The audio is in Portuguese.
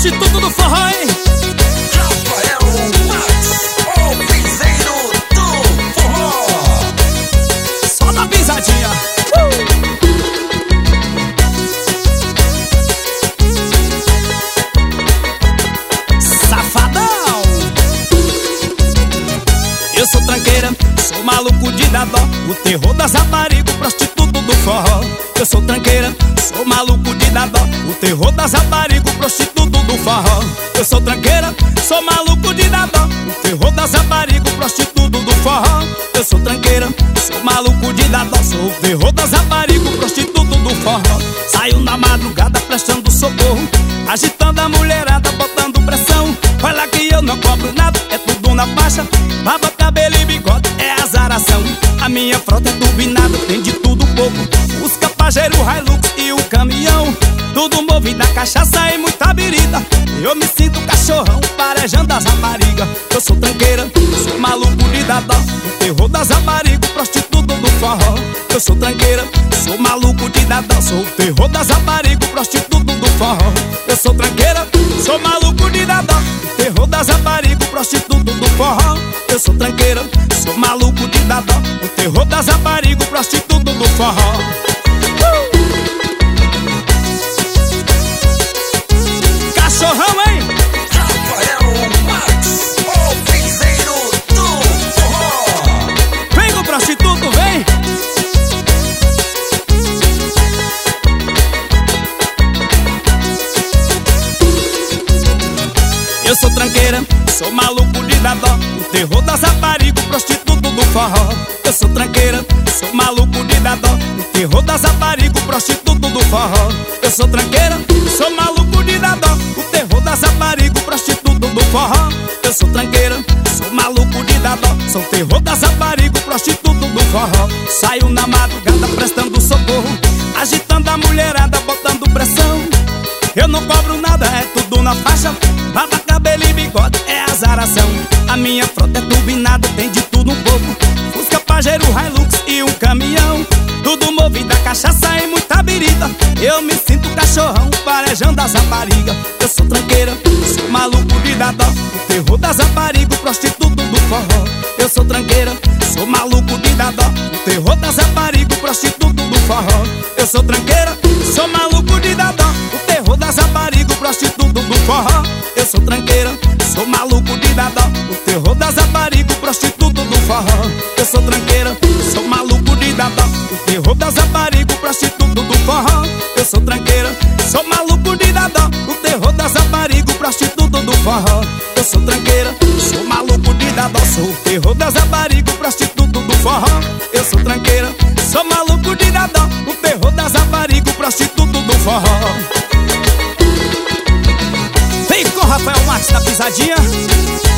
prostituto do forró, hein? Rafael Max, o piseiro do forró. Só na pisadinha. Safadão. Eu sou tranqueira, sou maluco de dar dó, o terror das raparigas, prostituto do forró. Eu sou tranqueira, sou maluco de dar dó, o terror das raparigas, prostituto do forró. Eu sou tranqueira, sou maluco de dar dó, o terror das raparigas, prostituto do forró. Eu sou tranqueira, sou maluco de dar dó, sou o terror das raparigas, prostituto do forró. Saio na madrugada prestando socorro, agitando a mulherada, botando pressão. Olha que eu não cobro nada, é tudo na faixa, barba, cabelo e bigode, é azaração. A minha frota é turbinada, tem de tudo um pouco, os capageiros, Hilux e o caminhão, tudo movido a cachaça e muita birita. Eu me sinto cachorrão, parejando as raparigas. Eu sou tranqueira, sou maluco de dar dó, o terror das raparigas, prostituto do forró. Eu sou tranqueira, sou maluco de dar dó, sou o terror das raparigas, prostituto do forró. Eu sou tranqueira, sou maluco de dar dó, o terror das raparigas, prostituto do forró. Eu sou tranqueira, sou maluco de dar dó, o terror das raparigas, prostituto do forró. Cachorrão, hein? Rafael Max, o piseiro do forró. Vem com o prostituto, vem! Eu sou tranqueira, sou maluco de dar dó, o terror das raparigas, prostituto do forró. Eu sou tranqueira, sou maluco de dar dó, o terror das raparigas, prostituto do forró. Eu sou tranqueira, sou maluco de dar dó, o terror das raparigas, prostituto do forró. Eu sou tranqueira, sou maluco de dar dó, sou o terror das raparigas, prostituto do forró. Saio na madrugada prestando socorro, agitando a mulherada, botando pressão. Eu não cobro nada, é tudo na faixa, barba, cabelo e bigode, é azaração. A minha frota é turbinada, tem de tudo um pouco, os capageiros, Hilux e um caminhão, tudo movido a cachaça e muita birita. Eu me sinto cachorrão, parejando as raparigas. Eu sou tranqueira, sou maluco de dar dó, o terror das raparigas, prostituto do forró. Eu sou tranqueira, sou maluco de dar dó, o terror das raparigas, prostituto do forró. Eu sou tranqueira, sou maluco de dar dó, o terror das raparigas, prostituto do forró. Eu sou tranqueira, sou maluco de dar dó, o terror das raparigas, prostituto do forró. Eu sou tranqueira, sou maluco de dar dó, o terror das raparigas, prostituto do forró. Eu sou tranqueira, sou maluco de dar dó, o terror das raparigas, prostituto do forró. Eu sou tranqueira, sou maluco de dar dó, sou o terror das raparigas, prostituto do forró. Eu sou tranqueira, sou maluco de dar dó, o terror das raparigas, prostituto do forró. Vem com Rafael Max na pisadinha.